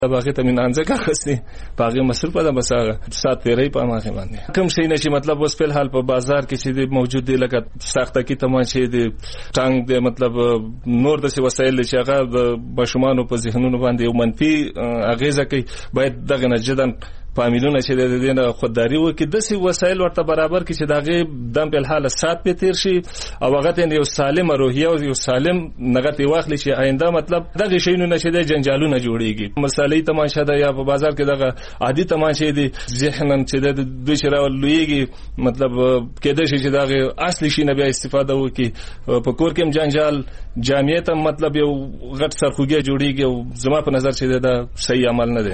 باغې ته مینانځه کاغستې باغې مصرف ده بس سات تیرې په ماخه باندې کوم شي نشي مطلب اوس په حال په بازار کې چې موجود دي لکه ساخته کې تماشې دي ټانګ دي مطلب نور د وسایل چې هغه بشمانو په ذهنونو باندې منفي اغیزه کوي باید دغه نه جدن فامیلونه چې د دې نه خودداري وکړي د سي وسایل ورته برابر کړي چې دغه دم په حال سات په تیر شي او هغه ته یو سالم روحیه او یو سالم نغتي واخلي چې آینده مطلب دغه شینو نشه د جنجالونه جوړيږي مسالې تماشا ده یا په بازار کې دغه عادي تماشې دي ذهنن چې د دوی سره لویږي مطلب کېدای شي چې دغه اصلي شي نه بیا استفاده وکړي په کور کې جنجال جامعیت مطلب یو غټ سرخوږی جوړيږي او زما په نظر چې دا صحیح عمل نه دی.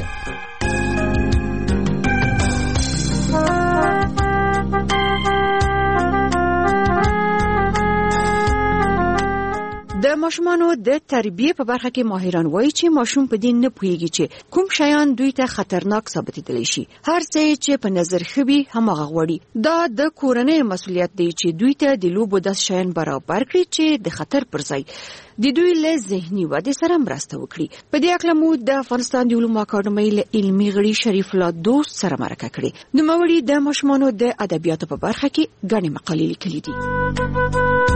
د ماشومانو د تربیه په برخه کې ماهران وایي چې ماشوم په دین نه پوهیږي چې کوم شیان دوی ته خطرناک ثابتېدلی شي. هر څه چې په نظر خوي همغه غوړي. دا د کورنۍ مسؤلیت دی چې دوی ته د لوبو د شیان برابر کړي چې د خطر پر ځای د دوی له ذهني ودې سره مرسته وکړي. په دې اړه مو د افغانستان د علومو اکاډمۍ له علمي غړي شریف الله دوست سره مرکه کړې. نوموړي د ماشومانو د ادبیاتو په برخه کې غني مقالې لیکلي دي.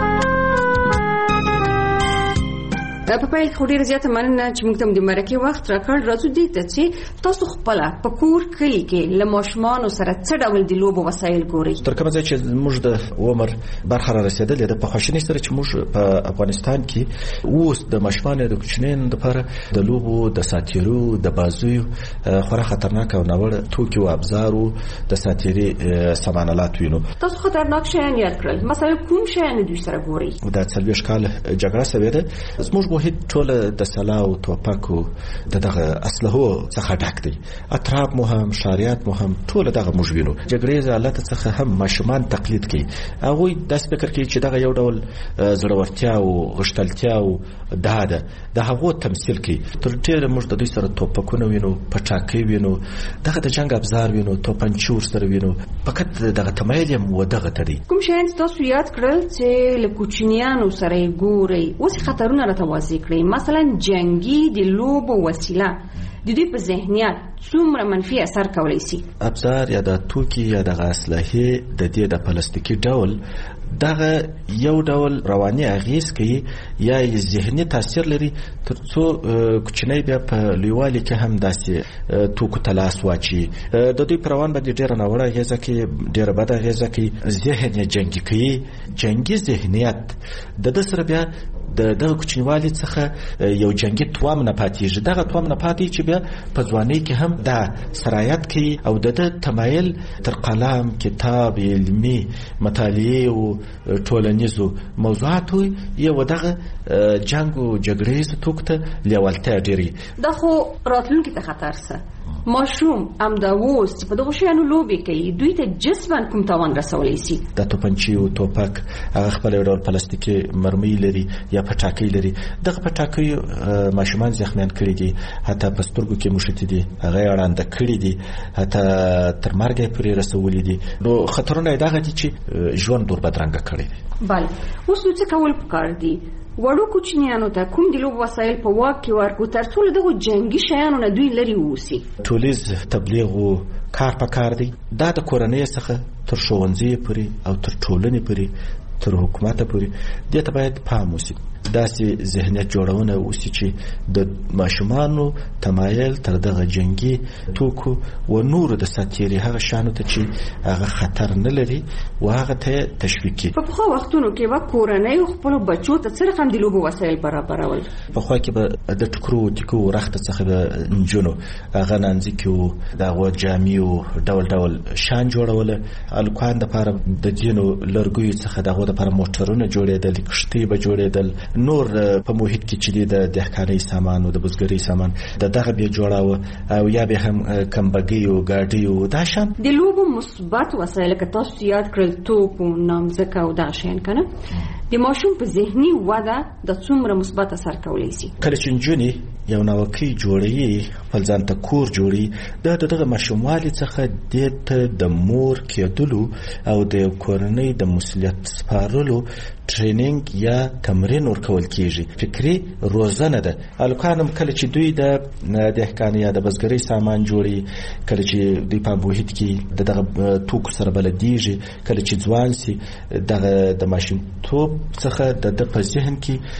په پیل کې ډېر زیاته مننه چې موږ ته د مرکې وخت راکړ. راځو دې ته چې تاسو خپل په کور کلی کې له ماشومانو سره څه ډول د لوبو وسایل ګورئ؟ تر کومه ځای چې موږ د عمر برخه را رسېدلې ده په خواشینۍ سره چې موږ په افغانستان کې اوس د ماشومانو د کوچنیانو لپاره د لوبو د ساتیرو د بازیو خورا خطرناک او ناوړه توکي او ابزارو د ساتیري سامانالات وینو. تاسو خطرناک شیان یاد کړل، مثلا کوم شیان دوی سره ګورئ؟ دا 40 کال جګړه سوې ده. زموږ وحید ټول د سلاو توپکو دغه اسلحو څخه ډک دي. اطراف مو هم شاریات مو هم ټول دغه موږ وینو. جګړې زالت څخه هم ماشومان تقلید کوي. هغه د فکر کوي چې دغه یو ډول زړورتیا او غشتلتیا او داده د هغه تمثيل کوي. تر ډیره موږ د دوی سره توپکونه وینو، پټاکي وینو، دغه د جنگ ابزار وینو، توپنچور سره وینو. فقط دغه تمایل هم ودغه تدي. کوم شین تاسو یاد کړل چې له کوچنیانو سره ګورئ اوس خطرونه راته مثلا جنگی د لوبو وسیله د دوی په ذهنیت څومره منفي اثر کولی شي؟ ابزار یا د توکي یا د اسلحې د دې د پلاستیکي ډول دغه یو ډول رواني اغیز کوي یا ذهني تاثیر لري ترڅو کوچنی بیا په لیوالي کې هم داسې توکو تلاس واچي. د دوی پر روان باندې ډیره ناوړه اغیزه کوي، ډیره بده اغیزه کوي، ذهن جنگي کوي. جنگي ذهنیت د سره بیا د کوچنیوالي څخه یو جنگي توام نه پاتېږي. دغه توام نه پاتې چې بیا په ځوانۍ کې هم دا سرایت کوي او د تمایل تر قلم، کتاب، علمي مطالعه او ټولنیزو موضوعاتو یو دغه جنگ او جګړې توکته لیوالتیا ډیری. دا خو راتلونکي ته خطر سه. ماشوم ام دا ووس چې په دغه شیانو لوبې کوي دوی ته جسماً کوم تاوان رسولی شي؟ د توپنچې او توپک هغه خپل ډول پلاستیکي مرمۍ لري یا پټاکۍ لري. دغه پټاکۍ ماشومان زخمیان کړي دي، حتی په سترګو کې مشتي دي، هغه اړانده کړي دي، حتی تر مرګ پورې رسولي دي. نو خطرونه دغه دي چې ژوند دور بدرنګه کړي دي. بله اوس نو څه کول پکار دي؟ وړو کوچنیانو ته کوم د لوبو وسایل په واک کې ورکو ترڅو له دغو جنګي شیانو نه دوی لرې واوسي؟ ټولیز تبلیغ او کار په کار دی. دا د کورنۍ څخه تر ښوونځي پورې او تر ټولنې پورې تر حکومت پورې دې ته باید پام وشي. داسې ذهنیت جوړونه وشي چې د ماشومانو تمایل تر دغه جنگي توکو و نور د ساتیري هغه شانو ته چې هغه خطر نه لري و هغه ته تشویق کړي. په پخوا وختونو کې به کورنۍ خپل بچو ته څه رقم د لوبو وسایل برابرول؟ پخوا کې به د ټکرو ټیکو رخت څخه د نجونو هغه نانځکو دغه جامې او ډول ډول شان جوړول. الکوان د لپاره د دینو لرګیو څخه دغه لپاره موټرونه جوړېدل، کښتۍ به جوړېدل. نور په محیط کې چې د دهقانۍ سامان او د بزګرۍ سامان دغه به جوړاوه او یا به هم کمبګي او ګاډي او دا شان د لوبو مثبت وسایل که تاسو یاد کړل توپ او نامځکه او دا شین کنه د ماشوم په ذهني وده د څومره مثبت اثر کولی شي؟ کله چې نجونې یو نوکي جوړي فلځان ته کور جوړي دغه ماشوموالي څخه د مور کېدلو او د کورنۍ د مسؤلیت سپارلو ټریننګ یا تمرین ورکول کیږي. فکری روزنه ده. الکانم کله چې دوی د دهقان یا د بزګرۍ سامان جوړي، کله چې دوی په بوهید کې دغه توکو سره بلدیږي، کله چې ځوان سي دغه د ماشین توپ څخه د په ذهن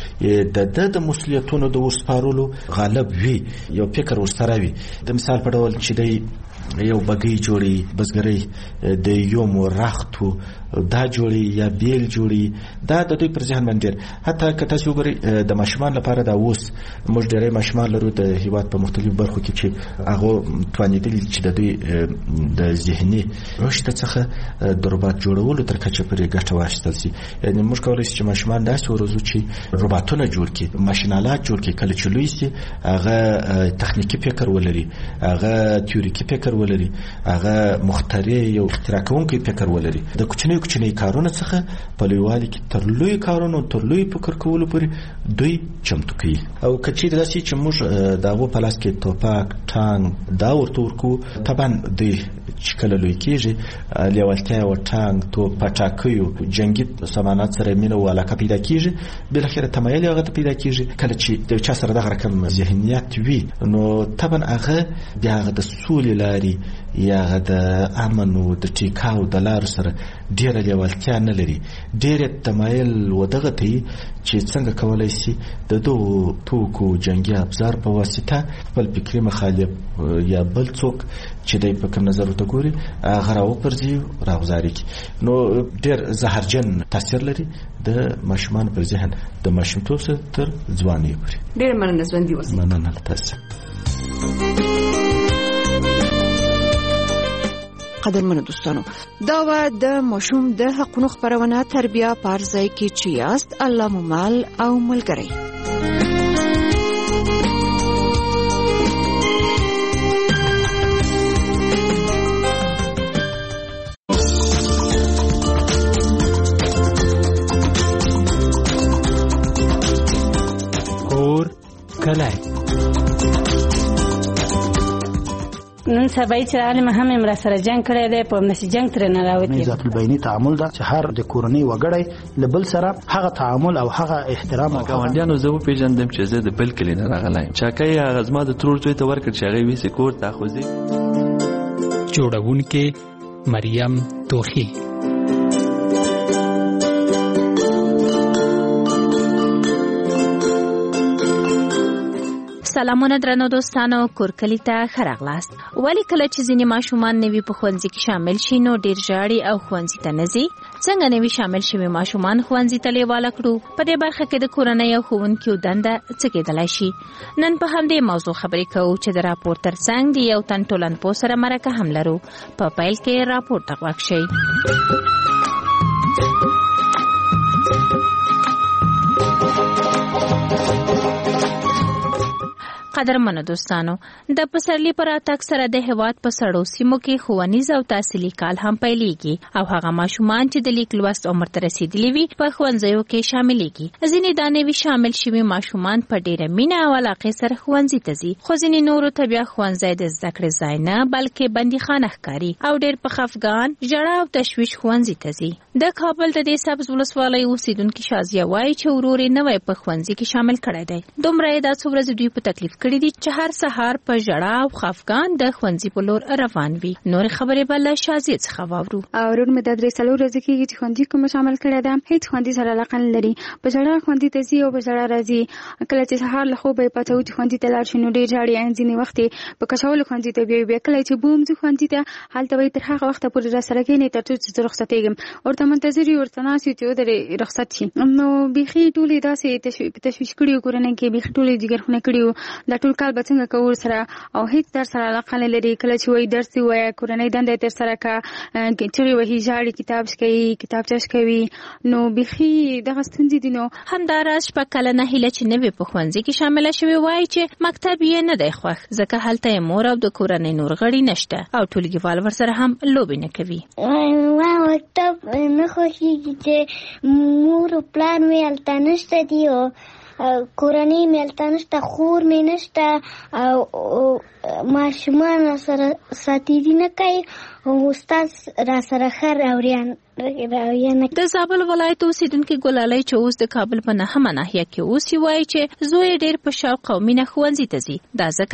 کې د مسؤلیتونو د وسپارلو غالب وي، یو فکر ورسره وي. د مثال په ډول چې دی یو بګۍ جوړي، بزګرۍ د یو مرختو دا جوړي یا بیل جوړي، دا د دوی پر ذهن باندې حتی که تاسو وګورئ د ماشومان لپاره دا اوس موږ ډېری ماشومان لرو د هیواد په مختلفو برخو کې چې هغه توانېدلي چې د دوی د ذهني رشد څخه د روباټ جوړولو تر کچه پورې ګټه واخیستل شي. یعنې موږ کولی شو چې ماشومان داسې وروزو چې روباټونه جوړ کړي، ماشینالات جوړ کړي، کله چې لوی شي هغه تخنیکي فکر ولري، هغه تیوریکي فکر ولري، هغه مخترع یو اختراع کوونکی فکر ولري. د کوچنی کارونه څخه په لویوالي کې تر لوی کارونو تر لوی فکر کولو پورې دوی چمتو کوي. او کچې داسې چې موږ دغه په لاس کې توپک ټانک دا ورته ورکو، طبعا دوی چې کله لوی کېږي لیوالتیا او ټانک توپ پټاکیو جنگي سامانات سره مینه او علاقه پیدا کېږي، بالاخره تمایل هغه ته پیدا کېږي. کله چې د چا سره دغه رقم ذهنیت وي نو طبعا هغه بیا د سولې لاري یا د امن او د ټیکاو د لار سره ډیره لیوالتیا نه لري، ډیره تمایل ودغه ته چې څنګه کولای شي د دوه توکو جنگي ابزار په واسطه خپل فکري مخالف یا بل څوک چې د په کوم نظر ته ګوري هغه راوپرځي راغزاري کی. نو ډیر زهرجن تاثیر لري د ماشومان پر ذهن د ماشومتوب تر ځوانۍ پورې. ډیر مننه ژوندۍ اوسئ. مننه تاسو. قدرمنو دوستانو، دا و د ماشوم د حقونو خبرونه تربیه پارځای کې چې یاست الله ممال او ملګری. کور کلی نن سبا چې عالم هم امر سره جنگ کړی دی، په نشي جنگ تر نه راوتی. ذات البینی تعامل دا چې هر د کورنۍ وګړی لبل سره هغه تعامل او هغه احترام او ګاونډیانو زه په پیژندم چې زه د بل کلی نه راغلایم. چاکای هغه زما د ترور ته ورکړ چې هغه ویسه کور تاخوزي. جوړونکې مریم توخی. سلامونه درنو دوستانو، کورکلی ته ښه راغلاست. ولې کله چې ځینې ماشومان نوي په ښوونځي کې شامل شي نو ډېر ژاړي او ښوونځي ته نه ځي؟ څنګه نوي شامل شوي ماشومان ښوونځي ته لیواله کړو؟ په دې برخه کې د کورنۍ او ښوونکیو دنده څه کېدلی شي؟ نن په همدې موضوع خبرې کوو چې د راپور ترڅنګ د یو تن ټولنپوه سره مرکه هم لرو. په پیل کې راپور ته غوږ شئ. قدرمنو دوستانو، د پسرلی پر راتګ سره د هیواد په سړو سیمو کې ښوونیز او تحصیلي کال هم پیلېږي او هغه ماشومان چې د لیک لوست عمر ته رسېدلي وي په ښوونځیو کې شاملېږي. ځینې دا نوي شامل شوي ماشومان په ډېره مینه او علاقې سره ښوونځي ته ځي، خو ځینې نورو ته بیا ښوونځی د زده کړې ځای نه بلکې بندیخانه ښکاري او ډېر په خفګان، ژړا او تشویش ښوونځي ته ځي. د کابل د دې سبز ولسوالۍ اوسېدونکي شازیه وایي چې ورور یې نوی په ښوونځي کې شامل کړی دی. دومره یې دا څو ورځې دوی په تکلیف کړي دي چې هر سهار په ژړا او خفګان د ښوونځي په لور روان وي. نور خبرې به له شازیه څخه واورو. ورور مې د 3 ورځې کېږي چې ښوونځي کوم شامل کړی دی، هیڅ ښوونځي سره علاقه نه لري. په ژړا ښوونځي ته ځي او په ژړا راځي. کله چې سهار له خوبه یې پاڅوي چې ښوونځي ته لاړ شي نو ډېر ژاړي. ځینې وخت په کشولو ښوونځي ته بیا کله چې بوم ځو ښوونځي ته هلته وایي تر هغه وخته پورې راسره کښېنئ تر څو چې زه رخصتېږم. ورته منتظر یو، ورته ناست یو چې ودرې رخصت شي. نو بیخي ټولې داسې تشویش کړي وو کورنۍ کې، بیخي ټولې جګرخونه کړي وو دا ټول کال به څنګه کوو سره او هیڅ درس سره علاقه نه لري. کله چې وایي درس یې وایه کورنۍ دنده یې ترسره کړه، چغې وهي ژاړي، کتاب شکوي، کتابچه شکوي. نو بیخي دغه ستونزې دي. نو همداراز شپږ کلنه هیله چې نوې په ښوونځي کې شامله شوې وایي چې مکتب یې نه دی خوښ ځکه هلته یې مور او د کورنۍ نور غړي نشته او ټولګیوال ورسره هم لوبې نه کوي. ما مکتب نه خوښېږي چې مور او پلار مې هلته نشته دي او کورنۍ ملته نشته، خور مې نشته او ماشومان سره ساتیري نه کوي او استاد را سره ښه راوړي. د زابل ولایت اوسیدونکي ګلالۍ چې اوس د کابل په 9مه ناحیه کې اوسي وایي چې زوی ډېر په شوق او مینه ښوونځي ته ځي. دا ځکه